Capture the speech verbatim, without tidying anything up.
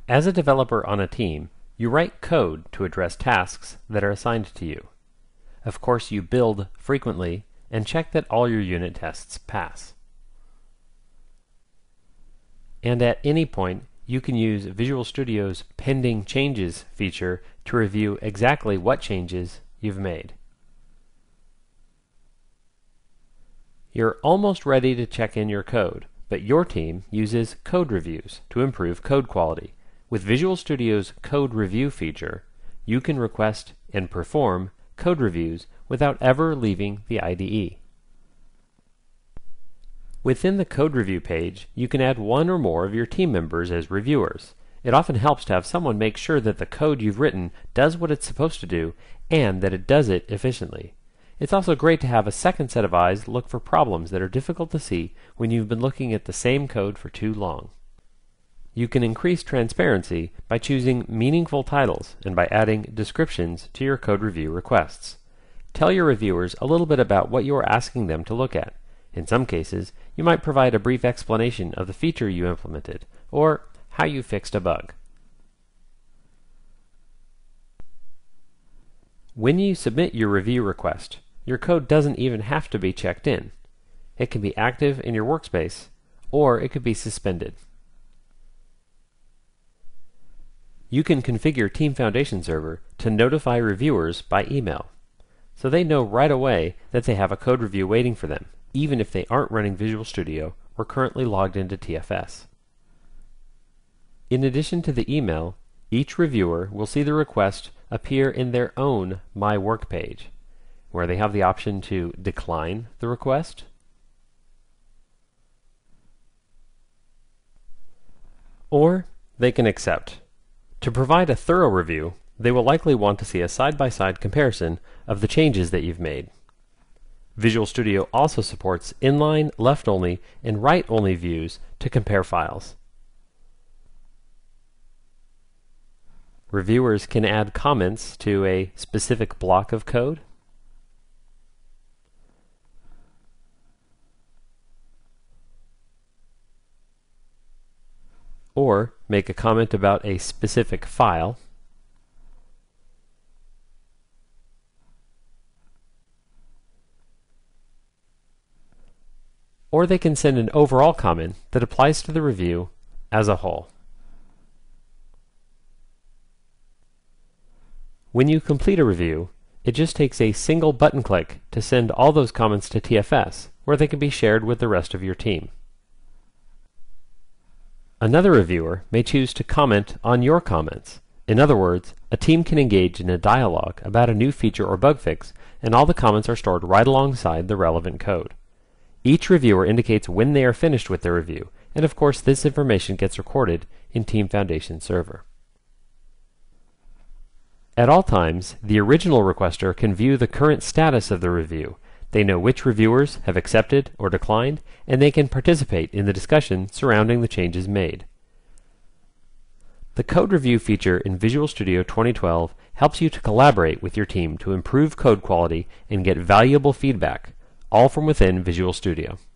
As a developer on a team, you write code to address tasks that are assigned to you. Of course, you build frequently and check that all your unit tests pass. And at any point, you can use Visual Studio's Pending Changes feature to review exactly what changes you've made. You're almost ready to check in your code, but your team uses code reviews to improve code quality. With Visual Studio's Code Review feature, you can request and perform code reviews without ever leaving the I D E. Within the code review page, you can add one or more of your team members as reviewers. It often helps to have someone make sure that the code you've written does what it's supposed to do and that it does it efficiently. It's also great to have a second set of eyes look for problems that are difficult to see when you've been looking at the same code for too long. You can increase transparency by choosing meaningful titles and by adding descriptions to your code review requests. Tell your reviewers a little bit about what you are asking them to look at. In some cases, you might provide a brief explanation of the feature you implemented, or how you fixed a bug. When you submit your review request, your code doesn't even have to be checked in. It can be active in your workspace, or it could be suspended. You can configure Team Foundation Server to notify reviewers by email, so they know right away that they have a code review waiting for them, even if they aren't running Visual Studio or currently logged into T F S. In addition to the email, each reviewer will see the request appear in their own My Work page, where they have the option to decline the request, or they can accept. To provide a thorough review, they will likely want to see a side-by-side comparison of the changes that you've made. Visual Studio also supports inline, left-only, and right-only views to compare files. Reviewers can add comments to a specific block of code, or make a comment about a specific file, or they can send an overall comment that applies to the review as a whole. When you complete a review, it just takes a single button click to send all those comments to T F S, where they can be shared with the rest of your team. Another reviewer may choose to comment on your comments. In other words, a team can engage in a dialogue about a new feature or bug fix, and all the comments are stored right alongside the relevant code. Each reviewer indicates when they are finished with their review, and of course this information gets recorded in Team Foundation Server. At all times, the original requester can view the current status of the review. They know which reviewers have accepted or declined, and they can participate in the discussion surrounding the changes made. The Code Review feature in Visual Studio twenty twelve helps you to collaborate with your team to improve code quality and get valuable feedback, all from within Visual Studio.